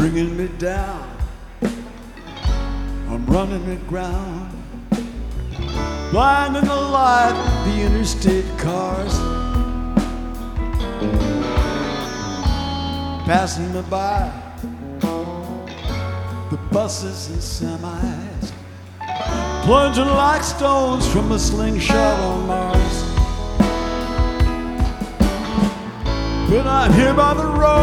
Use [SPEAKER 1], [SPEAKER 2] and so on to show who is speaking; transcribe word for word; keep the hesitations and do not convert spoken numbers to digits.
[SPEAKER 1] bringing me down. I'm running aground, blind in the light of the interstate cars, passing me by, the buses and semis, plunging like stones from a slingshot on Mars. But I'm here by the road,